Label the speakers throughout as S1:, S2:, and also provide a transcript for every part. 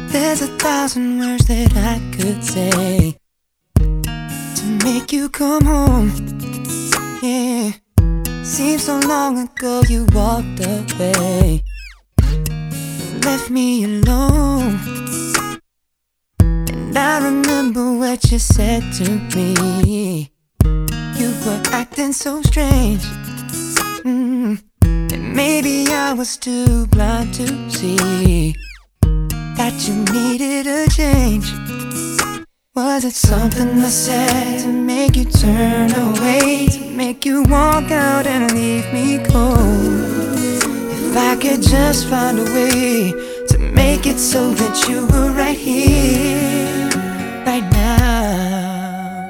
S1: There's 1,000 words that I could say to make you come home. Yeah, seems so long ago you walked away, left me alone. And I remember what you said to me. You were acting so strange. And maybe I was too blind to see that you needed a change. Was it something I said to make you turn away, to make you walk out and leave me cold? If I could just find a way to make it so that you were right here, right now.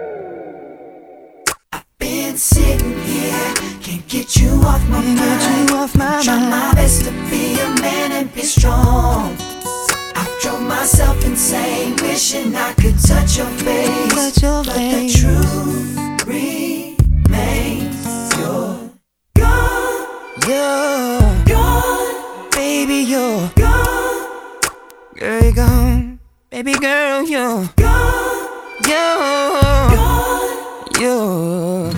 S1: I've been sitting here, can't get you off my mind. Try my best to be a man and be strong. Drove myself insane, wishing I could touch your face. But the truth remains, you're gone. You're gone, baby, you're gone. Girl, you're gone, baby girl, you're gone. You're gone, you're.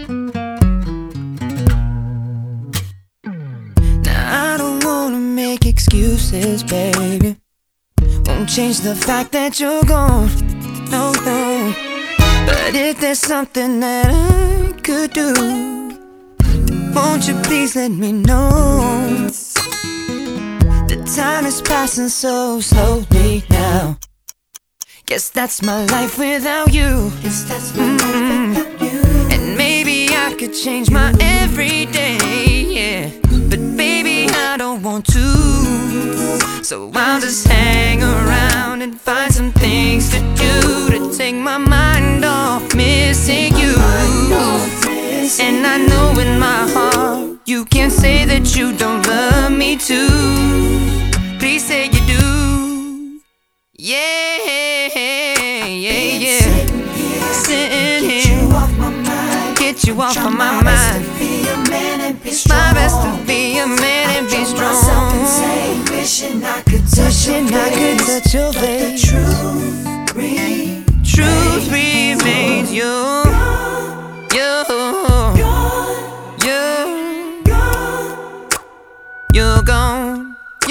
S1: Now I don't wanna make excuses, baby. Won't change the fact that you're gone, no, no. But if there's something that I could do, won't you please let me know? The time is passing so slowly now. Guess that's my life without you. Guess that's my life without you. And maybe I could change my everyday, yeah. But baby, I don't want to. So I'll just hang around and find some things to do to take my mind off missing you. And I know in my heart you can't say that you don't love me too. Please say you do. Yeah, yeah, yeah. Sitting here, get you off my mind. Get you off of my mind. My best to be a man and be strong. Wishing I could touch your face. Truth remains, you're gone. You're gone.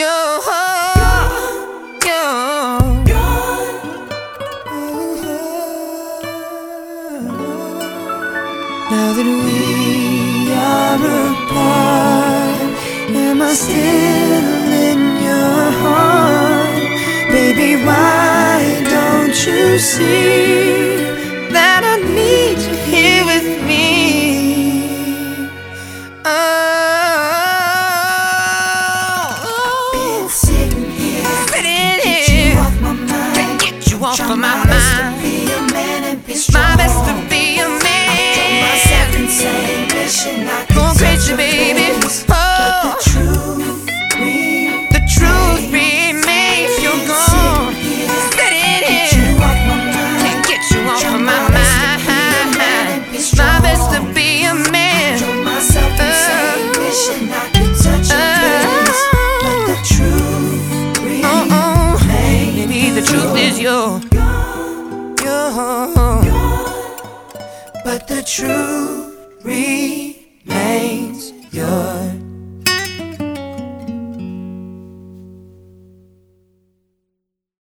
S1: Now that we are apart, am I still in your heart? Baby, why don't you see that I need you here with me? Been sitting here, get you off my mind. Get you off of my mind. My best to be a man. Going crazy, baby. Oh, the truth remains, you're gone. Sitting here, can't get you off of my mind. My best to be a man. Maybe the truth is you're but the truth remains yours.